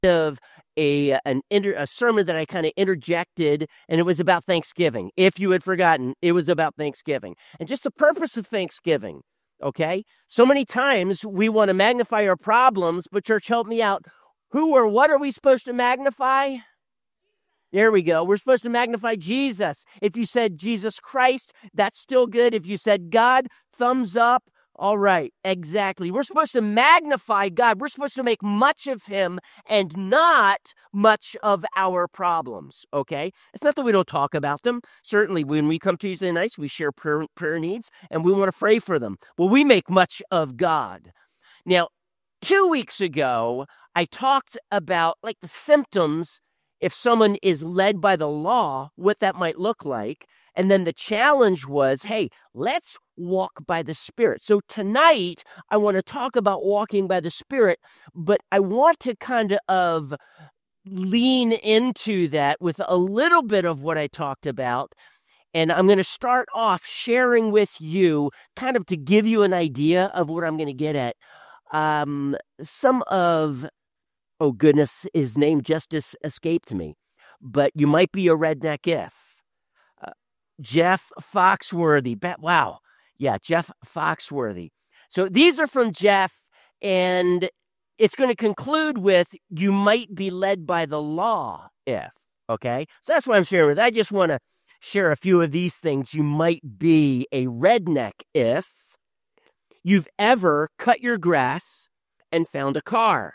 of a sermon that I kind of interjected, and it was about Thanksgiving. If you had forgotten, it was about Thanksgiving. And just the purpose of Thanksgiving, okay? So many times we want to magnify our problems, but church, help me out. Who or what are we supposed to magnify? There we go. We're supposed to magnify Jesus. If you said Jesus Christ, that's still good. If you said God, thumbs up. All right, exactly. We're supposed to magnify God. We're supposed to make much of him and not much of our problems, okay? It's not that we don't talk about them. Certainly, when we come Tuesday nights, we share prayer needs, and we want to pray for them. Well, we make much of God. Now, 2 weeks ago, I talked about like the symptoms if someone is led by the law, what that might look like. And then the challenge was, hey, let's walk by the Spirit. So tonight, I want to talk about walking by the Spirit, but I want to kind of lean into that with a little bit of what I talked about. And I'm going to start off sharing with you, kind of to give you an idea of what I'm going to get at. Some of, oh goodness, his name just escaped me, but you might be a redneck if. Jeff Foxworthy. Wow. Yeah, Jeff Foxworthy. So these are from Jeff, and it's going to conclude with, you might be led by the law if, okay? So that's what I'm sharing with. I just want to share a few of these things. You might be a redneck if you've ever cut your grass and found a car.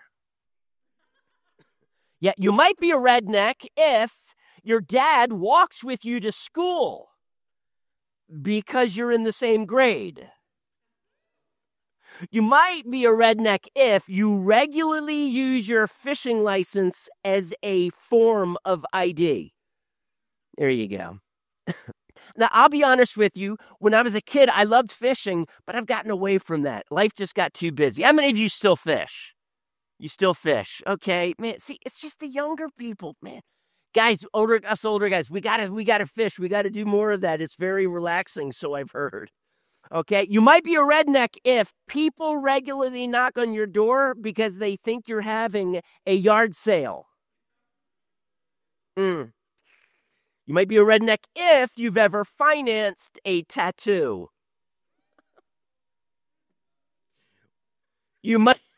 Yeah, you might be a redneck if your dad walks with you to school because you're in the same grade. You might be a redneck if you regularly use your fishing license as a form of ID. There you go. Now, I'll be honest with you. When I was a kid, I loved fishing, but I've gotten away from that. Life just got too busy. How many of you still fish? You still fish. Okay, man. See, it's just the younger people, man. Guys, us older guys, we gotta fish. We gotta do more of that. It's very relaxing, so I've heard. Okay, you might be a redneck if people regularly knock on your door because they think you're having a yard sale. You might be a redneck if you've ever financed a tattoo. You might.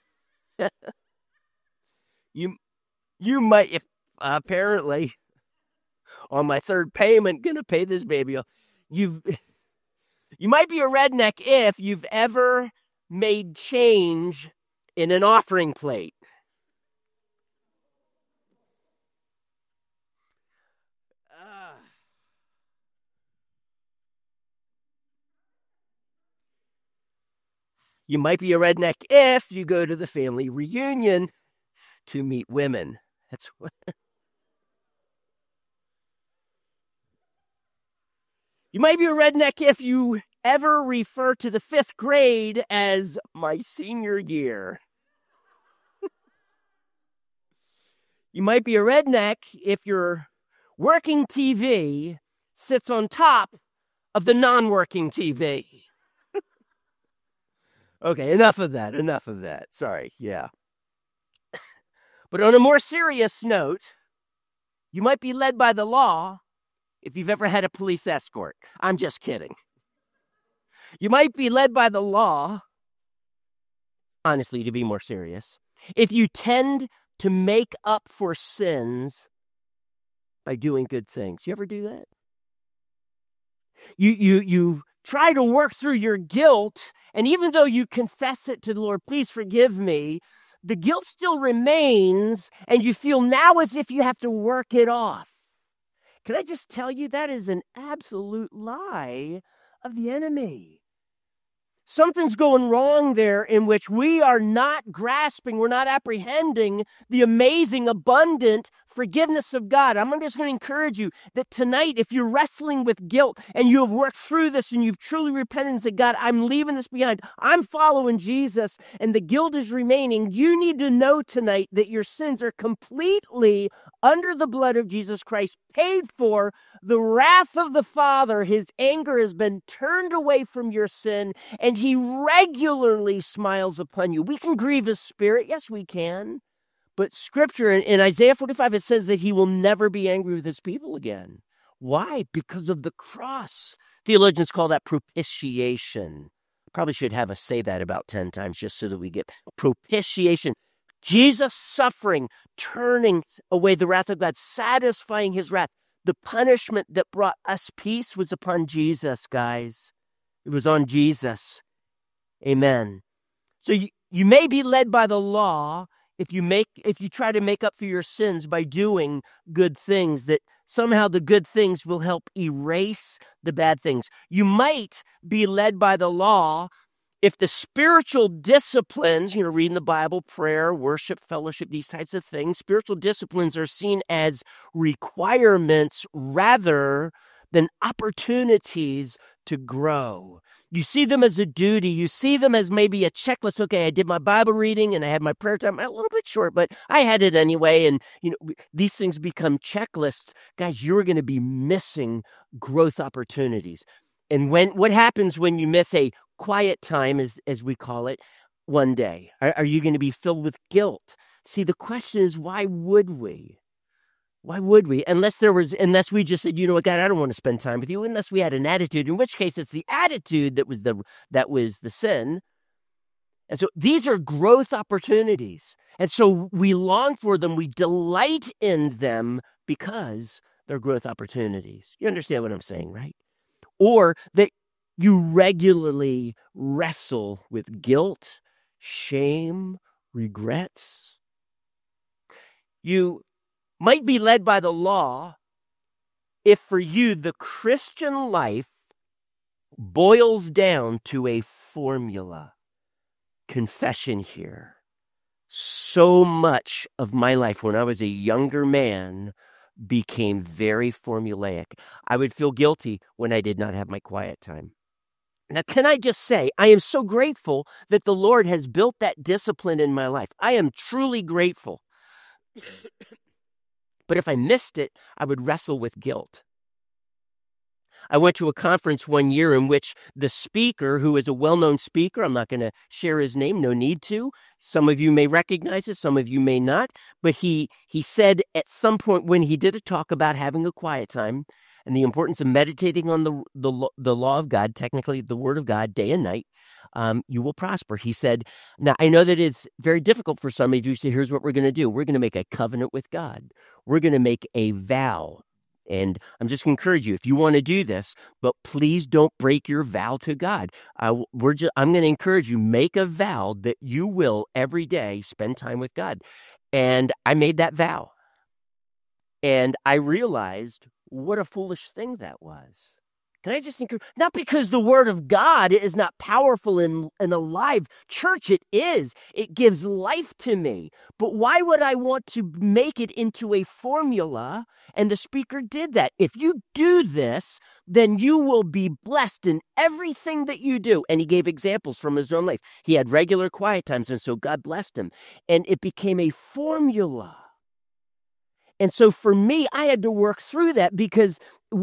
You might, if apparently, on my third payment, gonna pay this baby off. You might be a redneck if you've ever made change in an offering plate. You might be a redneck if you go to the family reunion to meet women. That's what. You might be a redneck if you ever refer to the 5th grade as my senior year. You might be a redneck if your working TV sits on top of the non-working TV. Okay, enough of that. Sorry, yeah. But on a more serious note, you might be led by the law if you've ever had a police escort. I'm just kidding. You might be led by the law, honestly, to be more serious, if you tend to make up for sins by doing good things. You ever do that? You try to work through your guilt, and even though you confess it to the Lord, please forgive me, the guilt still remains, and you feel now as if you have to work it off. Can I just tell you, that is an absolute lie of the enemy. Something's going wrong there in which we are not grasping, we're not apprehending the amazing, abundant forgiveness of God. I'm just going to encourage you that tonight, if you're wrestling with guilt and you have worked through this and you've truly repented and said, God, I'm leaving this behind, I'm following Jesus, and the guilt is remaining, you need to know tonight that your sins are completely under the blood of Jesus Christ, paid for. The wrath of the Father, his anger has been turned away from your sin, and he regularly smiles upon you. We can grieve his spirit. Yes, we can. But Scripture in Isaiah 45, it says that he will never be angry with his people again. Why? Because of the cross. Theologians call that propitiation. Probably should have us say that about 10 times just so that we get propitiation. Jesus suffering, turning away the wrath of God, satisfying his wrath. The punishment that brought us peace was upon Jesus, guys. It was on Jesus. Amen. So you may be led by the law if you try to make up for your sins by doing good things, that somehow the good things will help erase the bad things. You might be led by the law if the spiritual disciplines, reading the Bible, prayer, worship, fellowship, these types of things, spiritual disciplines are seen as requirements rather than opportunities to grow. You see them as a duty. You see them as maybe a checklist. Okay, I did my Bible reading and I had my prayer time. A little bit short, but I had it anyway. And, these things become checklists. Guys, you're going to be missing growth opportunities. And what happens when you miss a quiet time, as we call it, one day? Are you going to be filled with guilt? See, the question is, why would we? Why would we? Unless we just said, God, I don't want to spend time with you, unless we had an attitude, in which case it's the attitude that was the sin. And so these are growth opportunities. And so we long for them, we delight in them because they're growth opportunities. You understand what I'm saying, right? Or that you regularly wrestle with guilt, shame, regrets. You might be led by the law if for you the Christian life boils down to a formula. Confession here. So much of my life when I was a younger man became very formulaic. I would feel guilty when I did not have my quiet time. Now, can I just say, I am so grateful that the Lord has built that discipline in my life. I am truly grateful. But if I missed it, I would wrestle with guilt. I went to a conference one year in which the speaker, who is a well-known speaker, I'm not going to share his name, no need to. Some of you may recognize it, some of you may not. But he said at some point when he did a talk about having a quiet time and the importance of meditating on the law of God, technically the word of God, day and night, you will prosper. He said, now I know that it's very difficult for some of you, so here's what we're going to do. We're going to make a covenant with God. We're going to make a vow. And I'm just going to encourage you, if you want to do this, but please don't break your vow to God. I'm going to encourage you, make a vow that you will every day spend time with God. And I made that vow. And I realized what a foolish thing that was. Can I just encourage? Not because the word of God is not powerful and alive. Church, it is. It gives life to me. But why would I want to make it into a formula? And the speaker did that. If you do this, then you will be blessed in everything that you do. And he gave examples from his own life. He had regular quiet times, and so God blessed him. And it became a formula. And so for me, I had to work through that because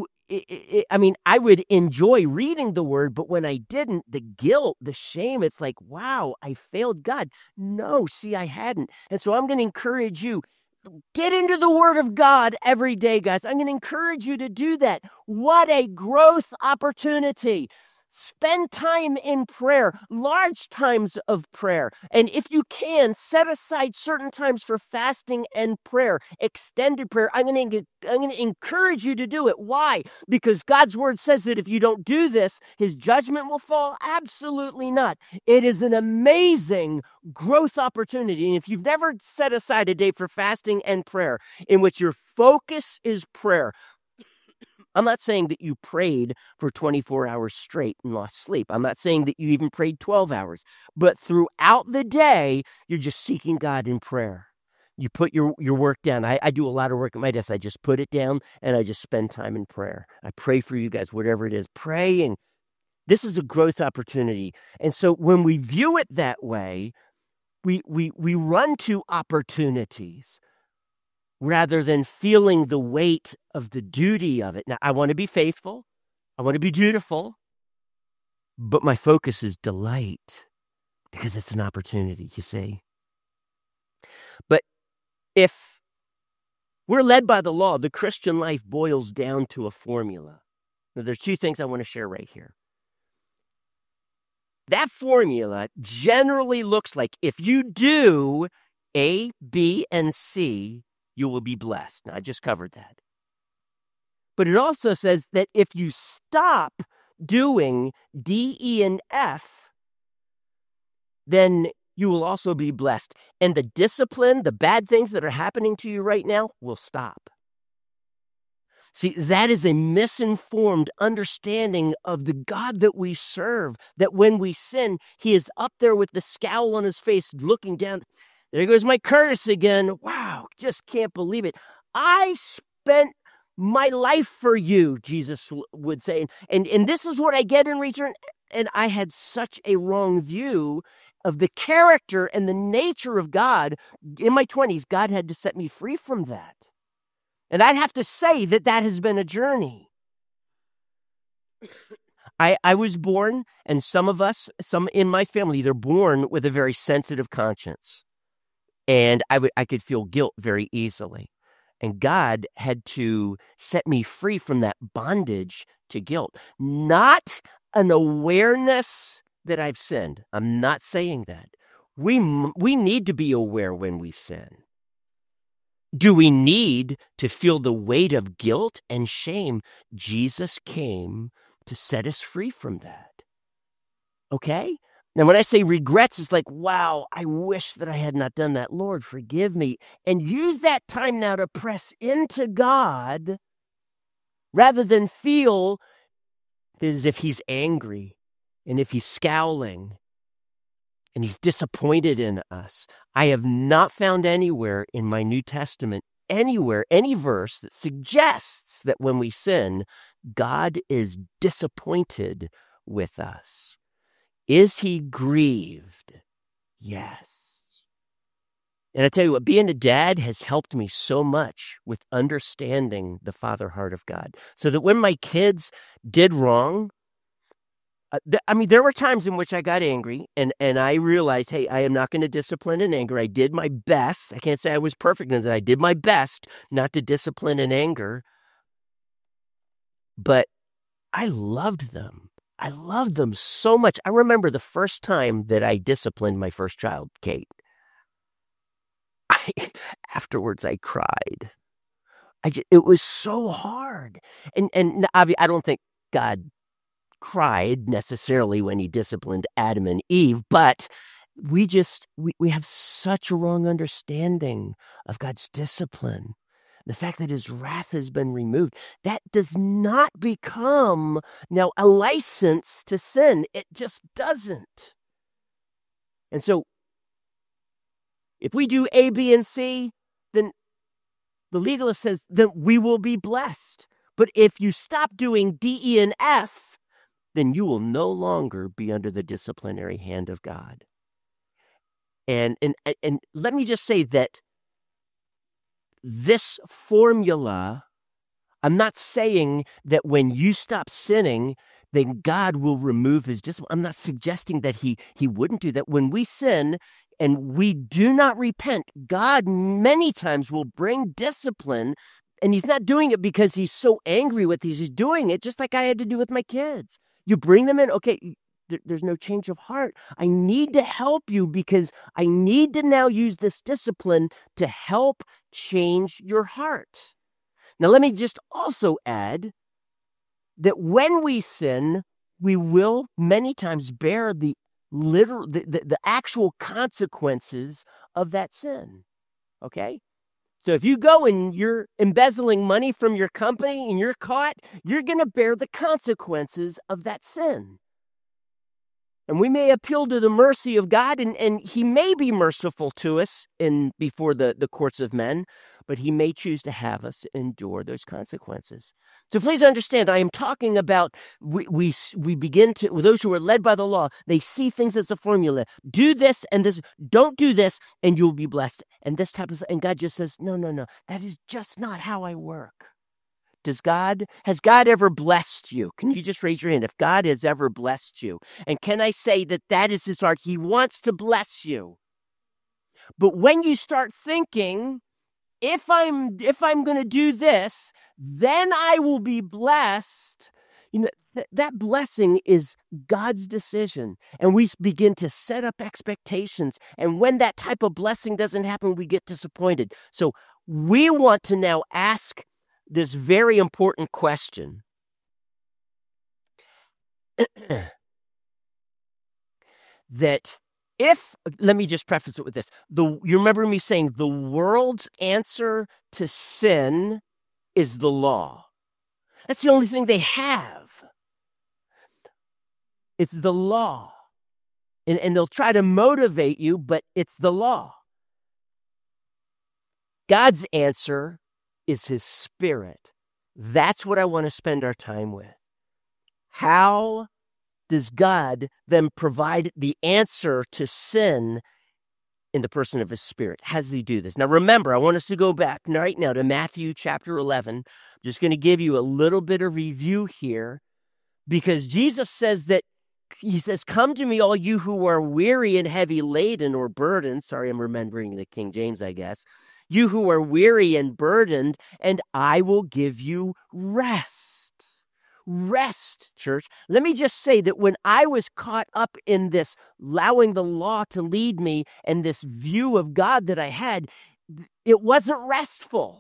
I would enjoy reading the word, but when I didn't, the guilt, the shame, it's like, wow, I failed God. No, see, I hadn't. And so I'm going to encourage you, get into the word of God every day, guys. I'm going to encourage you to do that. What a growth opportunity. Spend time in prayer, large times of prayer. And if you can, set aside certain times for fasting and prayer, extended prayer. I'm going to encourage you to do it. Why? Because God's word says that if you don't do this, his judgment will fall. Absolutely not. It is an amazing growth opportunity. And if you've never set aside a day for fasting and prayer in which your focus is prayer, I'm not saying that you prayed for 24 hours straight and lost sleep. I'm not saying that you even prayed 12 hours. But throughout the day, you're just seeking God in prayer. You put your work down. I do a lot of work at my desk. I just put it down and I just spend time in prayer. I pray for you guys, whatever it is. Praying. This is a growth opportunity. And so when we view it that way, we run to opportunities rather than feeling the weight of the duty of it. Now, I want to be faithful. I want to be dutiful. But my focus is delight because it's an opportunity, you see. But If we're led by the law, the Christian life boils down to a formula. Now, there's two things I want to share right here. That formula generally looks like if you do A, B, and C, you will be blessed. Now, I just covered that. But it also says that if you stop doing D, E, and F, then you will also be blessed. And the discipline, the bad things that are happening to you right now will stop. See, that is a misinformed understanding of the God that we serve, that when we sin, he is up there with the scowl on his face looking down. There goes my Curtis again. Wow, just can't believe it. I spent my life for you, Jesus would say. And this is what I get in return. And I had such a wrong view of the character and the nature of God. In my 20s, God had to set me free from that. And I'd have to say that has been a journey. I was born, and some in my family, they're born with a very sensitive conscience. And I could feel guilt very easily. And God had to set me free from that bondage to guilt. Not an awareness that I've sinned. I'm not saying that. We need to be aware when we sin. Do we need to feel the weight of guilt and shame? Jesus came to set us free from that. Okay? Now, when I say regrets, it's like, wow, I wish that I had not done that. Lord, forgive me. And use that time now to press into God rather than feel as if he's angry and if he's scowling and he's disappointed in us. I have not found anywhere in my New Testament, any verse that suggests that when we sin, God is disappointed with us. Is he grieved? Yes. And I tell you what, being a dad has helped me so much with understanding the father heart of God. So that when my kids did wrong, there were times in which I got angry and I realized, hey, I am not going to discipline in anger. I did my best. I can't say I was perfect in that. I did my best not to discipline in anger. But I loved them. I loved them so much. I remember the first time that I disciplined my first child, Kate. Afterwards, I cried. It was so hard. And I don't think God cried necessarily when he disciplined Adam and Eve, but we have such a wrong understanding of God's discipline. The fact that his wrath has been removed, that does not become now a license to sin. It just doesn't. And so if we do A, B, and C, then the legalist says that we will be blessed. But if you stop doing D, E, and F, then you will no longer be under the disciplinary hand of God. And let me just say that this formula, I'm not saying that when you stop sinning, then God will remove his discipline. I'm not suggesting that he wouldn't do that. When we sin and we do not repent, God many times will bring discipline, and he's not doing it because he's so angry with these. He's doing it just like I had to do with my kids. You bring them in, okay, there's no change of heart. I need to help you because I need to now use this discipline to help change your heart. Now, let me just also add that when we sin, we will many times bear the actual consequences of that sin. Okay? So if you go and you're embezzling money from your company and you're caught, you're going to bear the consequences of that sin. And we may appeal to the mercy of God, and he may be merciful to us before the courts of men, but he may choose to have us endure those consequences. So please understand, I am talking about we begin to, those who are led by the law, they see things as a formula. Do this and this, don't do this, and you'll be blessed. And this type of, and God just says, no, that is just not how I work. Has God ever blessed you? Can you just raise your hand if God has ever blessed you? And can I say that is his heart? He wants to bless you. But when you start thinking if I'm going to do this, then I will be blessed. You know, that blessing is God's decision. And we begin to set up expectations. And when that type of blessing doesn't happen, we get disappointed. So we want to now ask this very important question. That let me just preface it with this. You remember me saying the world's answer to sin is the law. That's the only thing they have. It's the law. And they'll try to motivate you, but it's the law. God's answer is his Spirit. That's what I want to spend our time with. How does God then provide the answer to sin in the person of his Spirit? How does he do this? Now, remember, I want us to go back right now to Matthew chapter 11. I'm just going to give you a little bit of review here, because Jesus says that, he says, come to me, all you who are weary and heavy laden or burdened. Sorry, I'm remembering the King James, I guess. You who are weary and burdened, and I will give you rest. Rest, church. Let me just say that when I was caught up in this, allowing the law to lead me and this view of God that I had, it wasn't restful.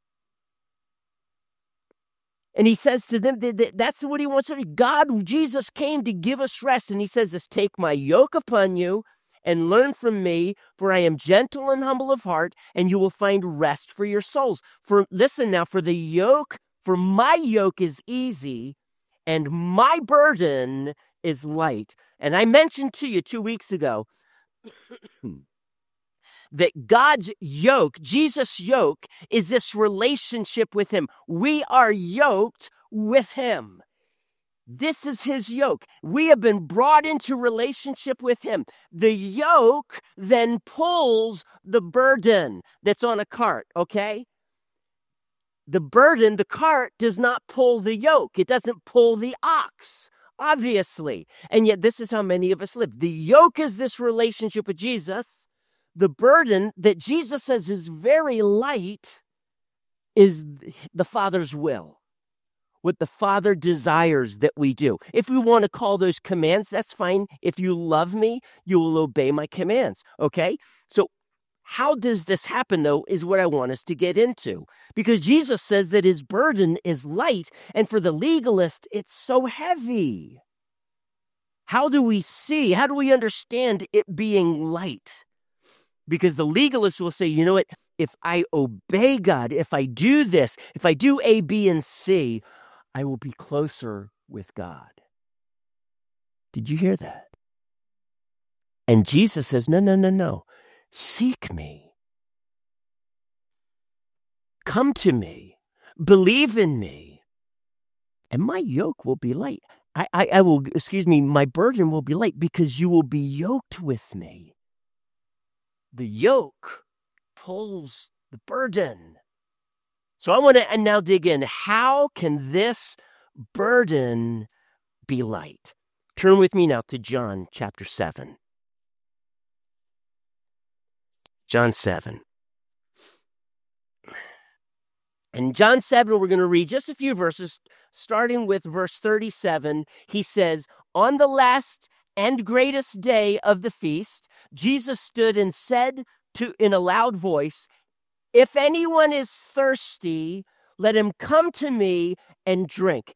And he says to them, that's what he wants to do. God, Jesus came to give us rest. And he says this, take my yoke upon you and learn from me, for I am gentle and humble of heart, and you will find rest for your souls. Listen now, for my yoke is easy and my burden is light. And I mentioned to you 2 weeks ago that God's yoke, Jesus' yoke, is this relationship with him. We are yoked with him. This is his yoke. We have been brought into relationship with him. The yoke then pulls the burden that's on a cart, okay? The cart does not pull the yoke. It doesn't pull the ox, obviously. And yet this is how many of us live. The yoke is this relationship with Jesus. The burden that Jesus says is very light is the Father's will. What the Father desires that we do. If we want to call those commands, that's fine. If you love me, you will obey my commands, okay? So how does this happen, though, is what I want us to get into. Because Jesus says that his burden is light, and for the legalist, it's so heavy. How do we understand it being light? Because the legalist will say, you know what, if I obey God, if I do this, if I do A, B, and C, I will be closer with God. Did you hear that? And Jesus says, no. Seek me. Come to me. Believe in me. And my yoke will be light. My burden will be light because you will be yoked with me. The yoke pulls the burden. So I want to now dig in. How can this burden be light? Turn with me now to John chapter 7. John 7. In John 7, we're going to read just a few verses, starting with verse 37. He says, on the last and greatest day of the feast, Jesus stood and said in a loud voice, if anyone is thirsty, let him come to me and drink.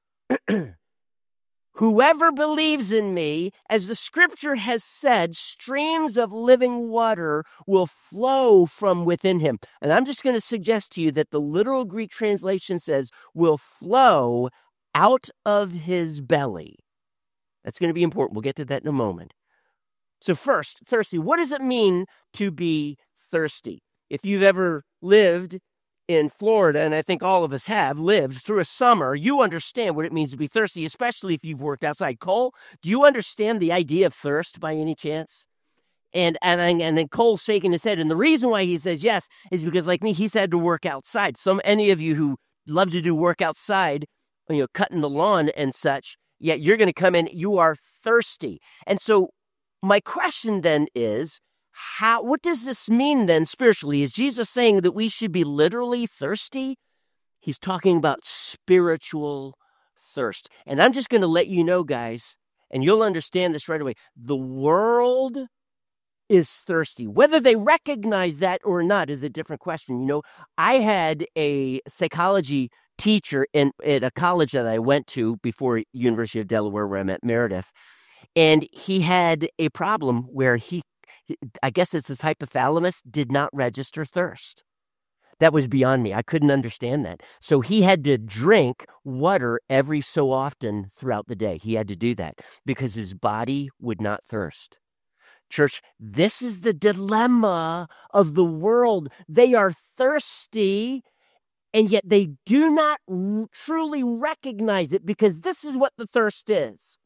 Whoever believes in me, as the scripture has said, streams of living water will flow from within him. And I'm just going to suggest to you that the literal Greek translation says, will flow out of his belly. That's going to be important. We'll get to that in a moment. So first, thirsty. What does it mean to be thirsty? If you've ever lived in Florida, and I think all of us have lived through a summer, you understand what it means to be thirsty, especially if you've worked outside. Cole, do you understand the idea of thirst by any chance? And then Cole's shaking his head. And the reason why he says yes is because, like me, he's had to work outside. Any of you who love to do work outside, cutting the lawn and such, yet you're going to come in, you are thirsty. And so my question then is, What does this mean then spiritually? Is Jesus saying that we should be literally thirsty? He's talking about spiritual thirst. And I'm just going to let you know, guys, and you'll understand this right away. The world is thirsty. Whether they recognize that or not is a different question. You know, I had a psychology teacher at a college that I went to before University of Delaware, where I met Meredith. And he had a problem where I guess it's his hypothalamus, did not register thirst. That was beyond me. I couldn't understand that. So he had to drink water every so often throughout the day. He had to do that because his body would not thirst. Church, this is the dilemma of the world. They are thirsty, and yet they do not truly recognize it because this is what the thirst is.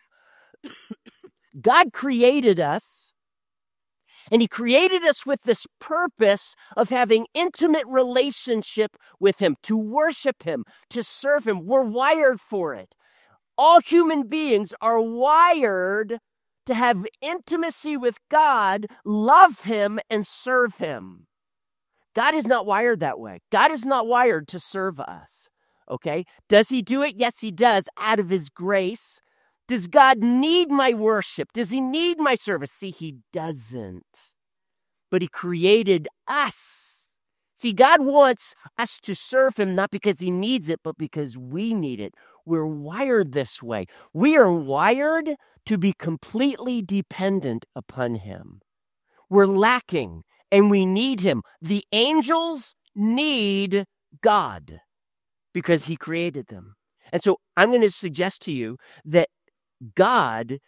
God created us. And he created us with this purpose of having intimate relationship with him, to worship him, to serve him. We're wired for it. All human beings are wired to have intimacy with God, love him, and serve him. God is not wired that way. God is not wired to serve us. Okay? Does he do it? Yes, he does, out of his grace. Does God need my worship? Does he need my service? See, he doesn't. But he created us. See, God wants us to serve him not because he needs it, but because we need it. We're wired this way. We are wired to be completely dependent upon him. We're lacking, and we need him. The angels need God because he created them. And so I'm going to suggest to you that God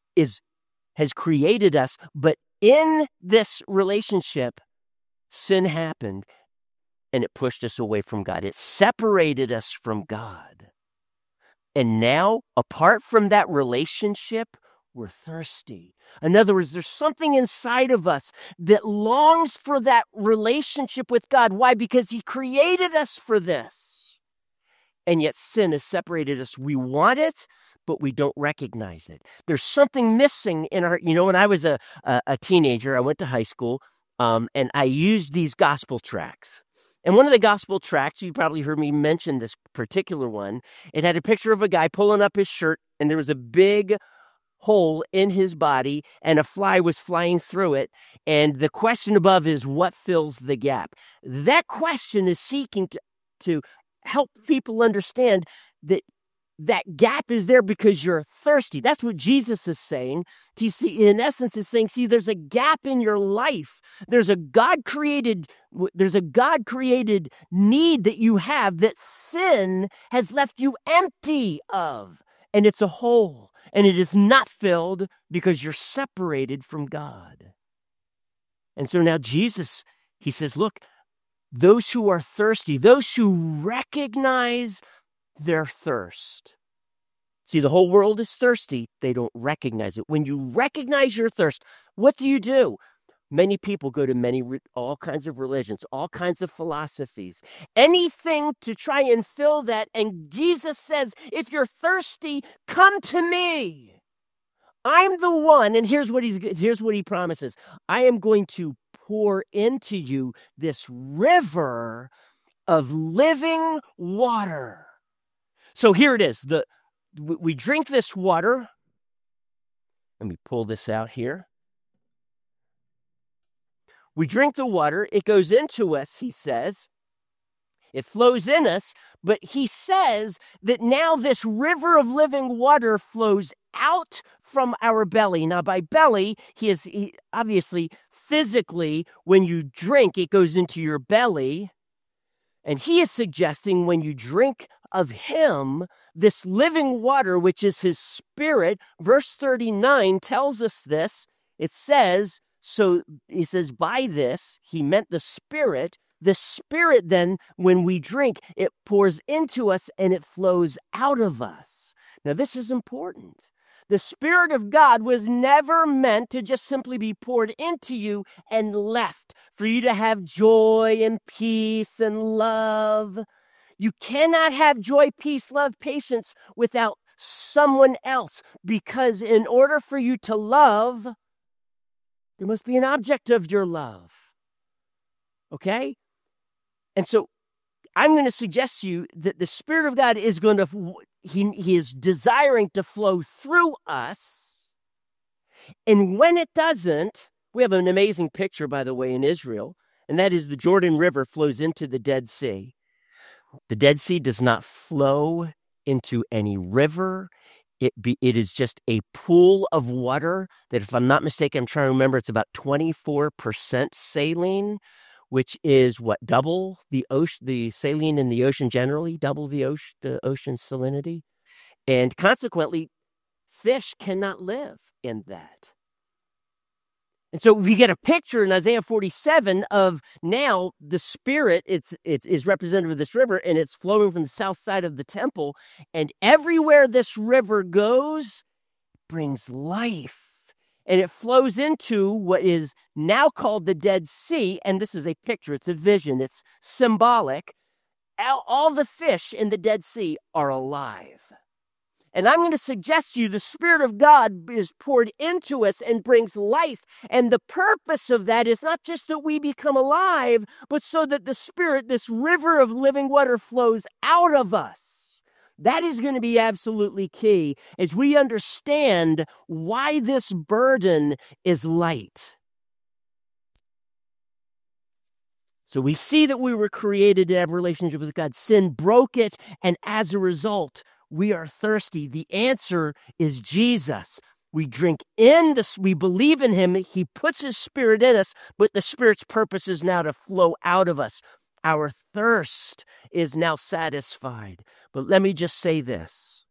has created us, but in this relationship, sin happened, and it pushed us away from God. It separated us from God. And now, apart from that relationship, we're thirsty. In other words, there's something inside of us that longs for that relationship with God. Why? Because he created us for this. And yet sin has separated us. We want it, but we don't recognize it. There's something missing in our, when I was a teenager, I went to high school, and I used these gospel tracts. And one of the gospel tracts, you probably heard me mention this particular one, it had a picture of a guy pulling up his shirt, and there was a big hole in his body, and a fly was flying through it. And the question above is, what fills the gap? That question is seeking to help people understand that gap is there because you're thirsty. That's what Jesus is saying. In essence, is saying, see, there's a gap in your life. There's a God-created need that you have that sin has left you empty of. And it's a hole. And it is not filled because you're separated from God. And so now Jesus, he says, look, those who are thirsty, those who recognize their thirst. See, the whole world is thirsty. They don't recognize it. When you recognize your thirst, what do? Many people go to all kinds of religions, all kinds of philosophies, anything to try and fill that. And Jesus says, if you're thirsty, come to me. I'm the one. And here's what he promises. I am going to pour into you this river of living water. So here it is. We drink this water. Let me pull this out here. We drink the water. It goes into us, he says. It flows in us. But he says that now this river of living water flows out from our belly. Now, by belly, he obviously, physically, when you drink, it goes into your belly. And he is suggesting when you drink of him, this living water, which is his spirit, verse 39 tells us this. It says, so he says, by this, he meant the spirit. The spirit then, when we drink, it pours into us and it flows out of us. Now, this is important. The Spirit of God was never meant to just simply be poured into you and left for you to have joy and peace and love. You cannot have joy, peace, love, patience without someone else, because in order for you to love, There must be an object of your love. Okay? And so I'm going to suggest to you that the Spirit of God is going to, he is desiring to flow through us. And when it doesn't, we have an amazing picture, by the way, in Israel, and that is the Jordan River flows into the Dead Sea. The Dead Sea does not flow into any river. It is just a pool of water that, if I'm not mistaken, I'm trying to remember, it's about 24% saline, which is what, double the ocean, the saline in the ocean generally, double the ocean salinity. And consequently, fish cannot live in that. And so we get a picture in Isaiah 47 of now the Spirit, it is representative of this river, and it's flowing from the south side of the temple. And everywhere this river goes, brings life. And it flows into what is now called the Dead Sea. And this is a picture, it's a vision, it's symbolic. All the fish in the Dead Sea are alive. And I'm going to suggest to you the Spirit of God is poured into us and brings life. And the purpose of that is not just that we become alive, but so that the Spirit, this river of living water, flows out of us. That is going to be absolutely key as we understand why this burden is light. So we see that we were created to have a relationship with God. Sin broke it, and as a result, we are thirsty. The answer is Jesus. We drink in this, we believe in him. He puts his Spirit in us, but the Spirit's purpose is now to flow out of us. Our thirst is now satisfied. But let me just say this.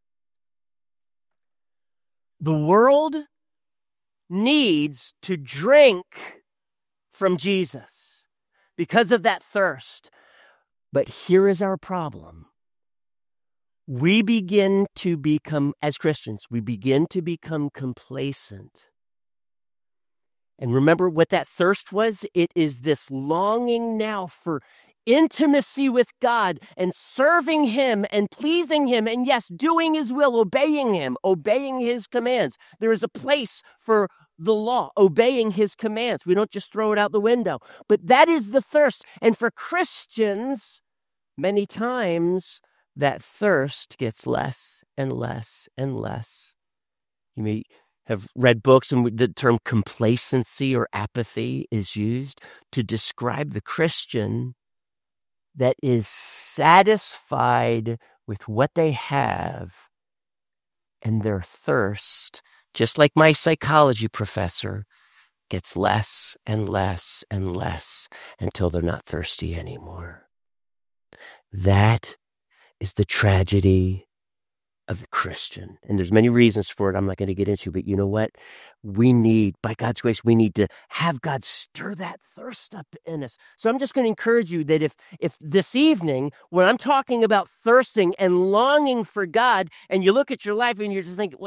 The world needs to drink from Jesus because of that thirst. But here is our problem. We begin to become, as Christians, we begin to become complacent. And remember what that thirst was? It is this longing now for intimacy with God and serving him and pleasing him. And yes, doing his will, obeying him, obeying his commands. There is a place for the law, obeying his commands. We don't just throw it out the window. But that is the thirst. And for Christians, many times, that thirst gets less and less and less. You may have read books and the term complacency or apathy is used to describe the Christian that is satisfied with what they have, and their thirst, just like my psychology professor, gets less and less and less until they're not thirsty anymore. That is the tragedy of the Christian. And there's many reasons for it I'm not going to get into, but you know what? We need, by God's grace, we need to have God stir that thirst up in us. So I'm just going to encourage you that if this evening, when I'm talking about thirsting and longing for God, and you look at your life and you're just thinking,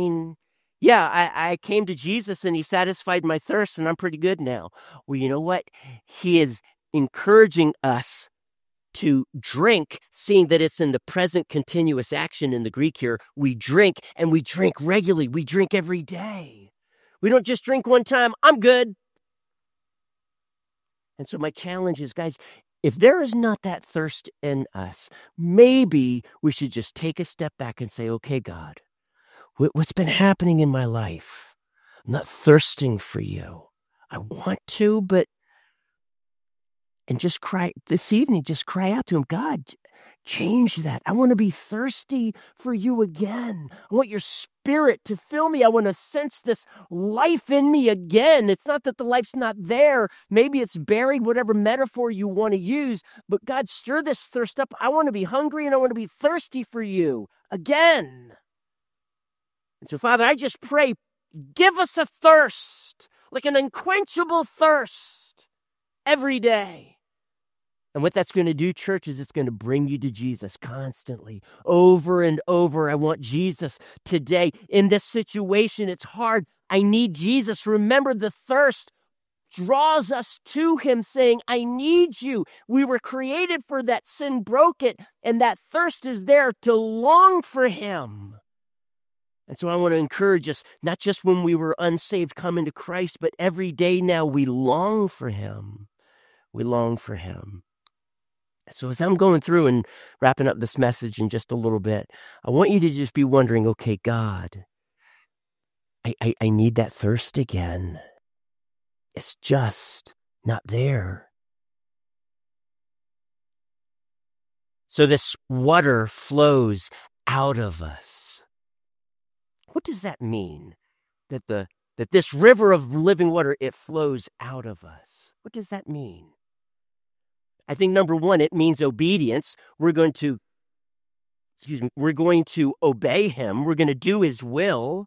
I came to Jesus and he satisfied my thirst and I'm pretty good now. Well, you know what? He is encouraging us to drink, seeing that it's in the present continuous action in the Greek here. We drink, and we drink regularly. We drink every day. We don't just drink one time, I'm good. And so my challenge is, guys, if there is not that thirst in us, maybe we should just take a step back and say, okay, God, what's been happening in my life? I'm not thirsting for you. I want to, but and just cry this evening, just cry out to him, God, change that. I want to be thirsty for you again. I want your Spirit to fill me. I want to sense this life in me again. It's not that the life's not there. Maybe it's buried, whatever metaphor you want to use. But God, stir this thirst up. I want to be hungry and I want to be thirsty for you again. And so, Father, I just pray, give us a thirst, like an unquenchable thirst every day. And what that's going to do, church, is it's going to bring you to Jesus constantly, over and over. I want Jesus today. In this situation, it's hard. I need Jesus. Remember, the thirst draws us to him, saying, I need you. We were created for that. Sin broke it, and that thirst is there to long for him. And so I want to encourage us, not just when we were unsaved coming to Christ, but every day now we long for him. We long for him. So as I'm going through and wrapping up this message in just a little bit, I want you to just be wondering, okay, God, I need that thirst again. It's just not there. So this water flows out of us. What does that mean? That this river of living water, it flows out of us. What does that mean? I think number one, it means obedience. We're going to obey him. We're going to do his will.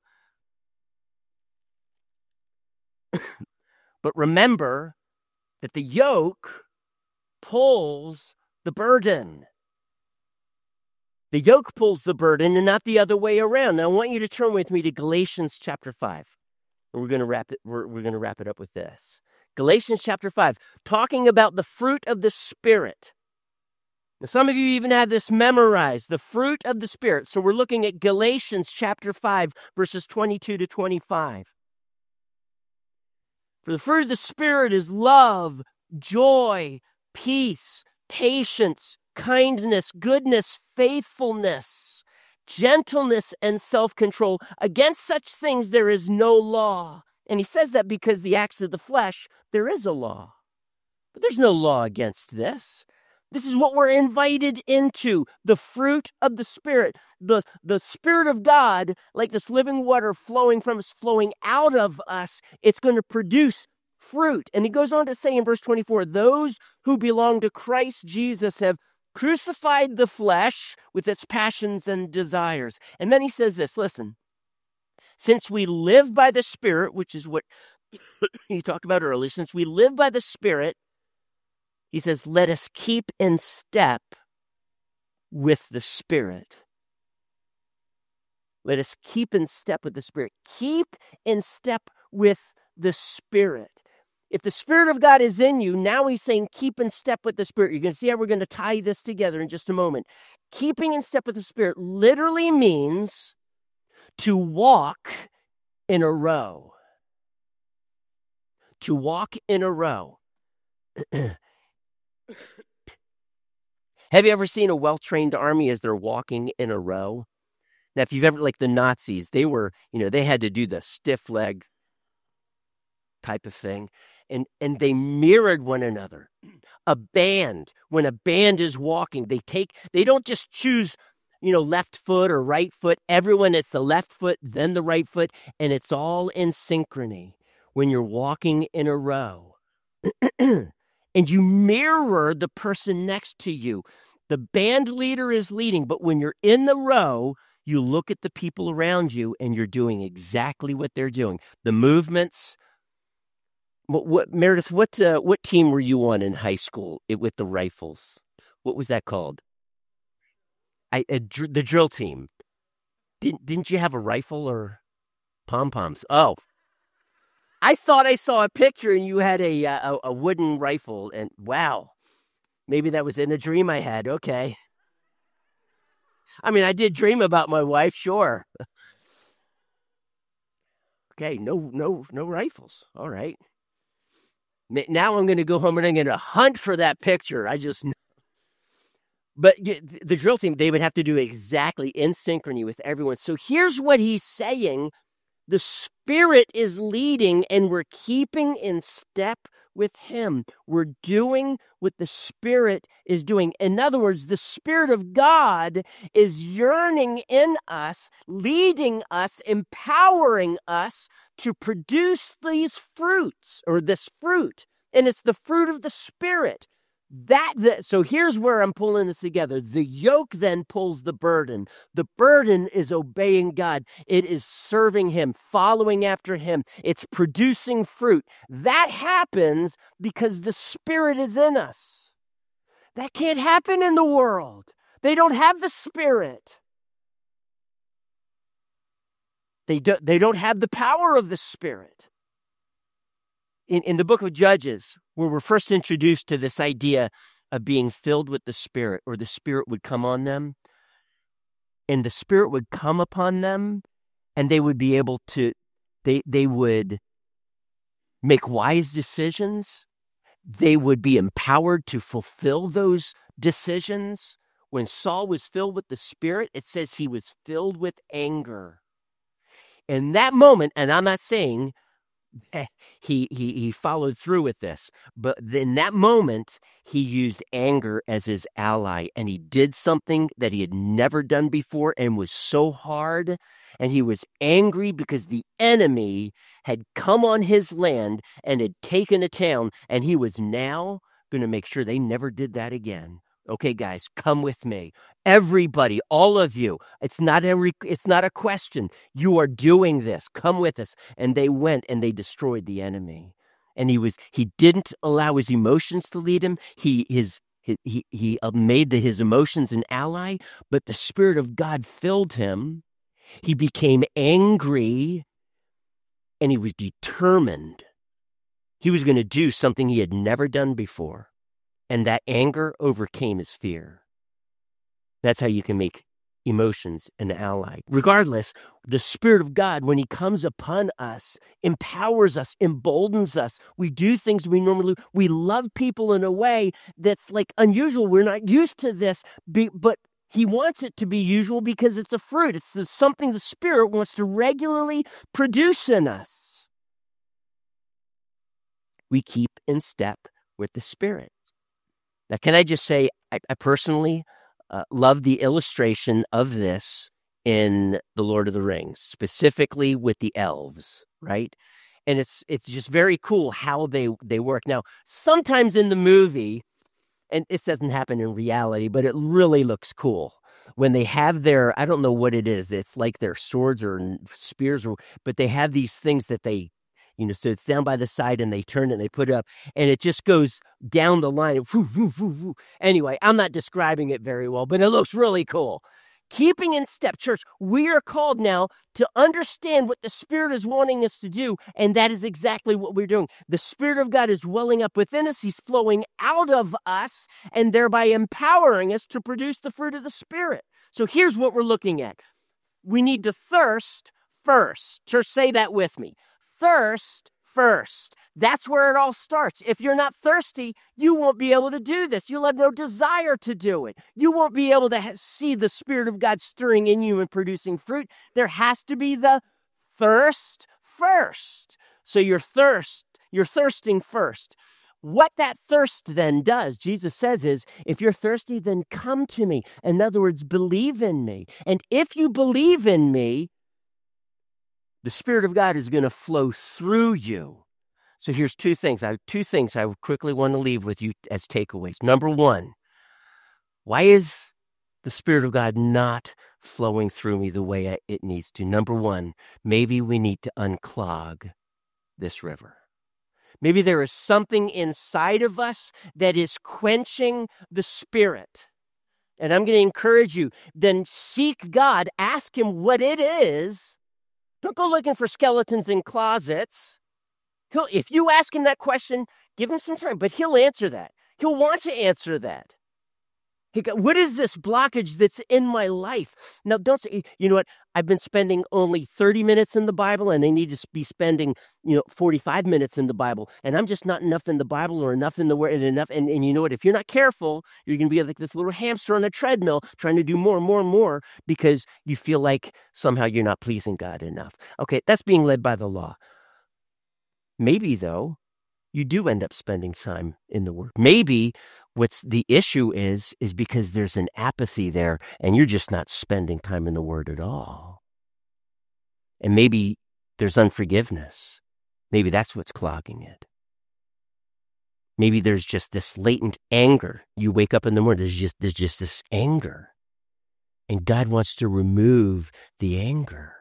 But remember that the yoke pulls the burden. The yoke pulls the burden and not the other way around. Now I want you to turn with me to Galatians chapter 5. And we're going to wrap it up with this. Galatians chapter 5, talking about the fruit of the Spirit. Now, some of you even had this memorized, the fruit of the Spirit. So we're looking at Galatians chapter 5, verses 22 to 25. For the fruit of the Spirit is love, joy, peace, patience, kindness, goodness, faithfulness, gentleness, and self-control. Against such things there is no law. And he says that because the acts of the flesh, there is a law. But there's no law against this. This is what we're invited into, the fruit of the Spirit. The Spirit of God, like this living water flowing from us, flowing out of us, it's going to produce fruit. And he goes on to say in verse 24, those who belong to Christ Jesus have crucified the flesh with its passions and desires. And then he says this, listen, since we live by the Spirit, which is what you talked about earlier, since we live by the Spirit, he says, let us keep in step with the Spirit. Let us keep in step with the Spirit. Keep in step with the Spirit. If the Spirit of God is in you, now he's saying keep in step with the Spirit. You're going to see how we're going to tie this together in just a moment. Keeping in step with the Spirit literally means to walk in a row. To walk in a row. Have you ever seen a well-trained army as they're walking in a row? Now, if you've ever, like the Nazis, they were, they had to do the stiff leg type of thing. And they mirrored one another. A band, when a band is walking, they don't just choose, left foot or right foot. Everyone, it's the left foot, then the right foot, and it's all in synchrony when you're walking in a row. And you mirror the person next to you. The band leader is leading, but when you're in the row, you look at the people around you and you're doing exactly what they're doing. The movements. Meredith, what team were you on in high school with the rifles? What was that called? The drill team. Didn't you have a rifle or pom-poms? Oh. I thought I saw a picture and you had a wooden rifle, and wow, maybe that was in a dream I had. Okay. I mean, I did dream about my wife, sure. Okay, no rifles. All right. Now I'm going to go home and I'm going to hunt for that picture. But the drill team, they would have to do exactly in synchrony with everyone. So here's what he's saying. The Spirit is leading and we're keeping in step with him. We're doing what the Spirit is doing. In other words, the Spirit of God is yearning in us, leading us, empowering us to produce these fruits or this fruit. And it's the fruit of the Spirit. So here's where I'm pulling this together. The yoke then pulls the burden. The burden is obeying God. It is serving him, following after him. It's producing fruit. That happens because the Spirit is in us. That can't happen in the world. They don't have the Spirit. They don't have the power of the Spirit. In the book of Judges, where we're first introduced to this idea of being filled with the Spirit, or the Spirit would come on them, and the Spirit would come upon them, and they would be able to, they would make wise decisions. They would be empowered to fulfill those decisions. When Saul was filled with the Spirit, it says he was filled with anger. In that moment, and I'm not saying he followed through with this, but in that moment, he used anger as his ally, and he did something that he had never done before and was so hard, and he was angry because the enemy had come on his land and had taken a town, and he was now going to make sure they never did that again. Okay, guys, come with me. Everybody, all of you, it's not a question. You are doing this. Come with us. And they went and they destroyed the enemy. And he didn't allow his emotions to lead him. He made his emotions an ally, but the Spirit of God filled him. He became angry, and he was determined. He was going to do something he had never done before. And that anger overcame his fear. That's how you can make emotions an ally. Regardless, the Spirit of God, when he comes upon us, empowers us, emboldens us. We do things we normally do. We love people in a way that's like unusual. We're not used to this, but he wants it to be usual because it's a fruit. It's something the Spirit wants to regularly produce in us. We keep in step with the Spirit. Now, can I just say, I personally love the illustration of this in The Lord of the Rings, specifically with the elves, right? And it's just very cool how they work. Now, sometimes in the movie, and this doesn't happen in reality, but it really looks cool. When they have their, I don't know what it is, it's like their swords or spears, but they have these things that they, so it's down by the side and they turn it and they put it up and it just goes down the line. Woo, woo, woo, woo. Anyway, I'm not describing it very well, but it looks really cool. Keeping in step, church, we are called now to understand what the Spirit is wanting us to do, and that is exactly what we're doing. The Spirit of God is welling up within us. He's flowing out of us and thereby empowering us to produce the fruit of the Spirit. So here's what we're looking at. We need to thirst first. Church, say that with me. Thirst first. That's where it all starts. If you're not thirsty, you won't be able to do this. You'll have no desire to do it. You won't be able to see the Spirit of God stirring in you and producing fruit. There has to be the thirst first. So you're thirsting first. What that thirst then does, Jesus says, is if you're thirsty, then come to me. In other words, believe in me. And if you believe in me, the Spirit of God is going to flow through you. So here's two things I quickly want to leave with you as takeaways. Number one, why is the Spirit of God not flowing through me the way it needs to? Number one, maybe we need to unclog this river. Maybe there is something inside of us that is quenching the Spirit. And I'm going to encourage you, then seek God, ask him what it is. Don't go looking for skeletons in closets. If you ask him that question, give him some time, but he'll answer that. He'll want to answer that. What is this blockage that's in my life? Now, don't say, you know what? I've been spending only 30 minutes in the Bible, and I need to be spending, 45 minutes in the Bible, and I'm just not enough in the Bible or enough in the Word, and enough. And you know what? If you're not careful, you're going to be like this little hamster on a treadmill trying to do more and more and more because you feel like somehow you're not pleasing God enough. Okay, that's being led by the law. Maybe, though, you do end up spending time in the Word. Maybe what's the issue is because there's an apathy there and you're just not spending time in the Word at all. And maybe there's unforgiveness. Maybe that's what's clogging it. Maybe there's just this latent anger. You wake up in the morning, there's just this anger. And God wants to remove the anger.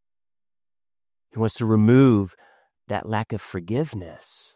He wants to remove that lack of forgiveness.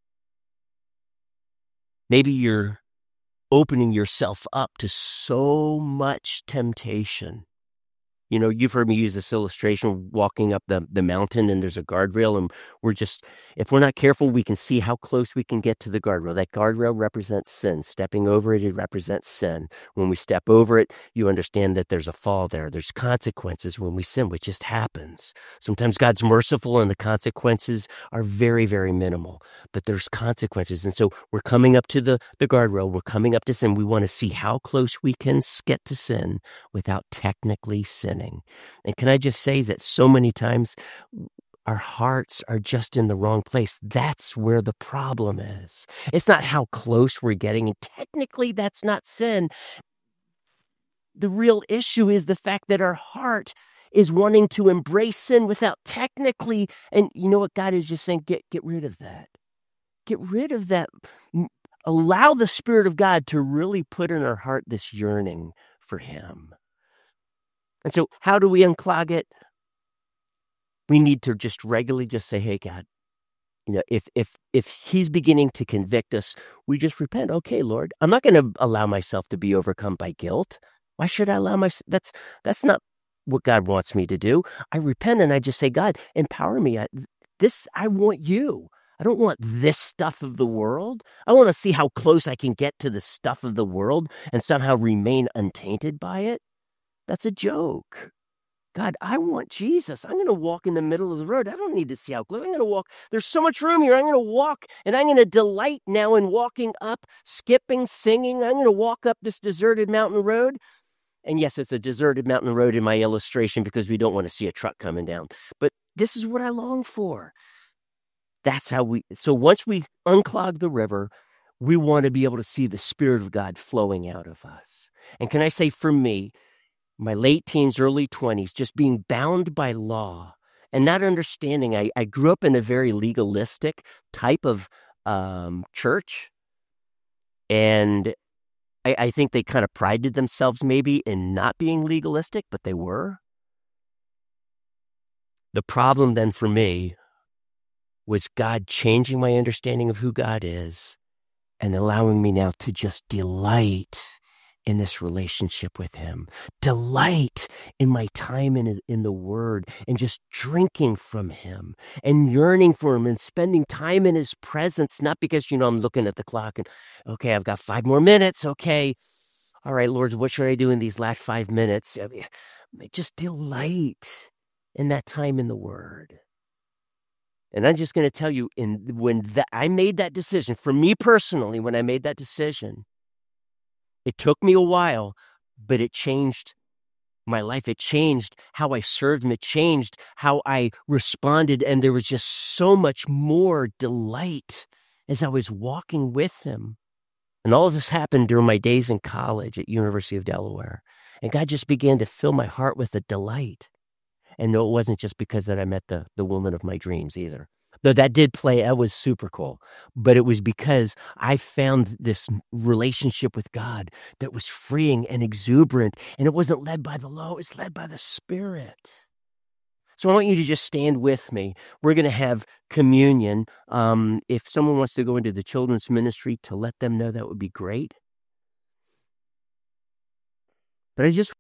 Maybe you're opening yourself up to so much temptation You know, you've heard me use this illustration, walking up the mountain and there's a guardrail, and if we're not careful, we can see how close we can get to the guardrail. That guardrail represents sin. Stepping over it, it represents sin. When we step over it, you understand that there's a fall there. There's consequences when we sin, which just happens. Sometimes God's merciful and the consequences are very, very minimal, but there's consequences. And so we're coming up to the guardrail. We're coming up to sin. We want to see how close we can get to sin without technically sinning. And can I just say that so many times our hearts are just in the wrong place. That's where the problem is. It's not how close we're getting, and technically that's not sin. The real issue is the fact that our heart is wanting to embrace sin without technically, and you know what God is just saying? Get rid of that. Get rid of that. Allow the Spirit of God to really put in our heart this yearning for Him. And so how do we unclog it? We need to just regularly just say, hey, God, you know, if He's beginning to convict us, we just repent. Okay, Lord, I'm not going to allow myself to be overcome by guilt. Why should I allow myself? That's not what God wants me to do. I repent and I just say, God, empower me. I want you. I don't want this stuff of the world. I want to see how close I can get to the stuff of the world and somehow remain untainted by it. That's a joke. God, I want Jesus. I'm going to walk in the middle of the road. I don't need to see how close. I'm going to walk. There's so much room here. I'm going to walk, and I'm going to delight now in walking up, skipping, singing. I'm going to walk up this deserted mountain road. And yes, it's a deserted mountain road in my illustration because we don't want to see a truck coming down. But this is what I long for. So once we unclog the river, we want to be able to see the Spirit of God flowing out of us. And can I say, for me, my late teens, early 20s, just being bound by law and not understanding. I grew up in a very legalistic type of church, and I think they kind of prided themselves maybe in not being legalistic, but they were. The problem then for me was God changing my understanding of who God is and allowing me now to just delight in this relationship with Him, delight in my time in the Word, and just drinking from Him and yearning for Him and spending time in His presence, not because, I'm looking at the clock and, okay, I've got 5 more minutes. Okay. All right, Lord, what should I do in these last 5 minutes? Just delight in that time in the Word. And I'm just going to tell you, I made that decision, for me personally, when I made that decision, it took me a while, but it changed my life. It changed how I served Him. It changed how I responded. And there was just so much more delight as I was walking with Him. And all of this happened during my days in college at University of Delaware. And God just began to fill my heart with a delight. And no, it wasn't just because that I met the woman of my dreams either. Though that was super cool. But it was because I found this relationship with God that was freeing and exuberant. And it wasn't led by the law, it was led by the Spirit. So I want you to just stand with me. We're going to have communion. If someone wants to go into the children's ministry to let them know, that would be great. But I just